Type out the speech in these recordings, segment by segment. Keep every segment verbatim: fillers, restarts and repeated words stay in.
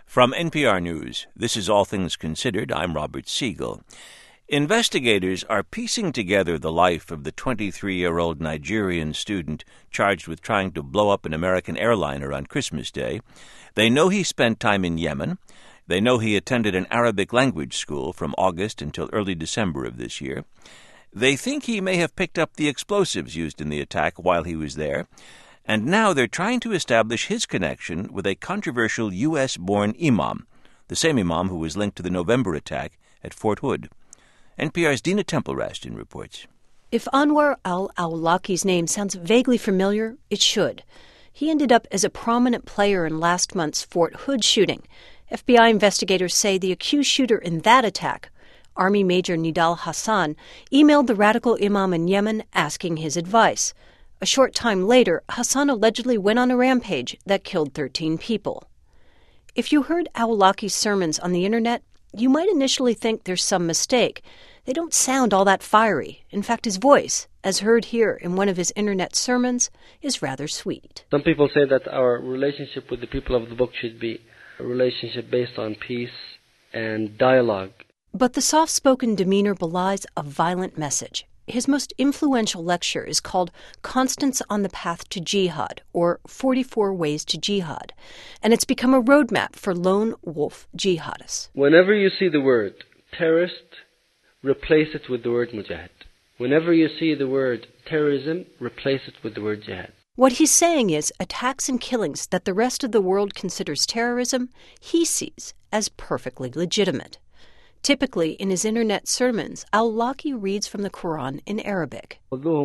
From N P R News, this is All Things Considered. I'm Robert Siegel. Investigators are piecing together the life of the twenty-three-year-old Nigerian student charged with trying to blow up an American airliner on Christmas Day. They know he spent time in Yemen. They know he attended an Arabic language school from August until early December of this year. They think he may have picked up the explosives used in the attack while he was there. And now they're trying to establish his connection with a controversial U S-born imam, the same imam who was linked to the November attack at Fort Hood. N P R's Dina Temple-Raston reports. If Anwar al-Awlaki's name sounds vaguely familiar, it should. He ended up as a prominent player in last month's Fort Hood shooting. F B I investigators say the accused shooter in that attack, Army Major Nidal Hassan, emailed the radical imam in Yemen asking his advice. A short time later, Hassan allegedly went on a rampage that killed thirteen people. If you heard Awlaki's sermons on the internet, you might initially think there's some mistake. They don't sound all that fiery. In fact, his voice, as heard here in one of his internet sermons, is rather sweet. Some people say that our relationship with the people of the book should be a relationship based on peace and dialogue. But the soft-spoken demeanor belies a violent message. His most influential lecture is called Constance on the Path to Jihad, or forty-four Ways to Jihad, and it's become a roadmap for lone wolf jihadists. Whenever you see the word terrorist, replace it with the word mujahid. Whenever you see the word terrorism, replace it with the word jihad. What he's saying is attacks and killings that the rest of the world considers terrorism, he sees as perfectly legitimate. Typically, in his internet sermons, Awlaki reads from the Quran in Arabic.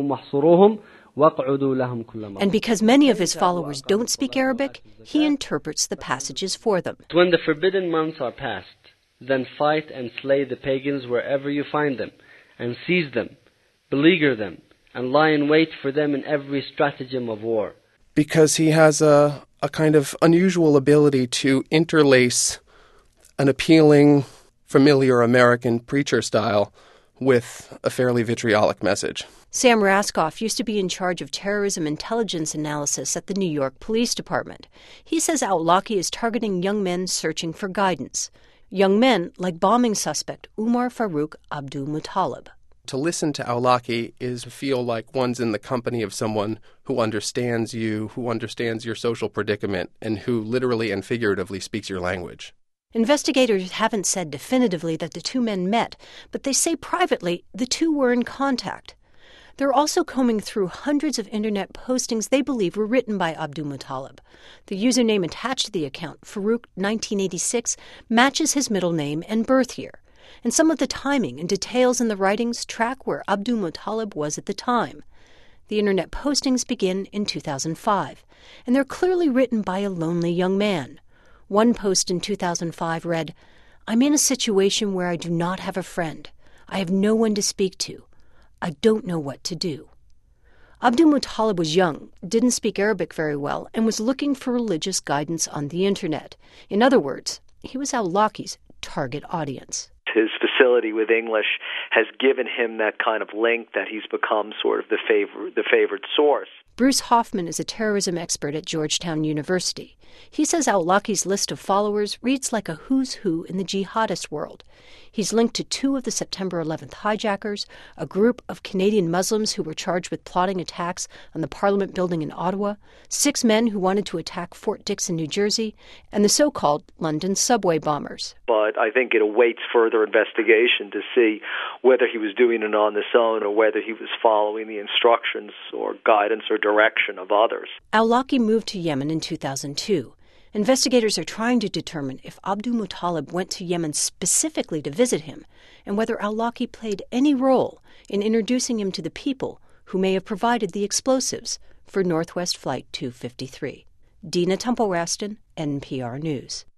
And because many of his followers don't speak Arabic, he interprets the passages for them. When the forbidden months are past, then fight and slay the pagans wherever you find them, and seize them, beleaguer them, and lie in wait for them in every stratagem of war. Because he has a, a kind of unusual ability to interlace an appealing, familiar American preacher style with a fairly vitriolic message. Sam Raskoff used to be in charge of terrorism intelligence analysis at the New York Police Department. He says Awlaki is targeting young men searching for guidance. Young men like bombing suspect Umar Farouk Abdul-Muttalib. To listen to Awlaki is to feel like one's in the company of someone who understands you, who understands your social predicament, and who literally and figuratively speaks your language. Investigators haven't said definitively that the two men met, but they say privately the two were in contact. They're also combing through hundreds of internet postings they believe were written by Abdul-Muttalib. The username attached to the account, Farouk nineteen eighty-six, matches his middle name and birth year. And some of the timing and details in the writings track where Abdul-Muttalib was at the time. The internet postings begin in two thousand five, and they're clearly written by a lonely young man. One post in two thousand five read, "I'm in a situation where I do not have a friend. I have no one to speak to. I don't know what to do." Abdul-Muttalib was young, didn't speak Arabic very well, and was looking for religious guidance on the internet. In other words, he was Awlaki's target audience. His facility with English has given him that kind of link that he's become sort of the favor- the favored source. Bruce Hoffman is a terrorism expert at Georgetown University. He says Awlaki's list of followers reads like a who's who in the jihadist world. He's linked to two of the September eleventh hijackers, a group of Canadian Muslims who were charged with plotting attacks on the Parliament building in Ottawa, six men who wanted to attack Fort Dix in New Jersey, and the so-called London subway bombers. But I think it awaits further investigation to see whether he was doing it on his own or whether he was following the instructions or guidance or direction of others. Awlaki moved to Yemen in two thousand two. Investigators are trying to determine if Abdul-Muttalib went to Yemen specifically to visit him and whether Awlaki played any role in introducing him to the people who may have provided the explosives for Northwest Flight two fifty-three. Dina Temple-Raston, N P R News.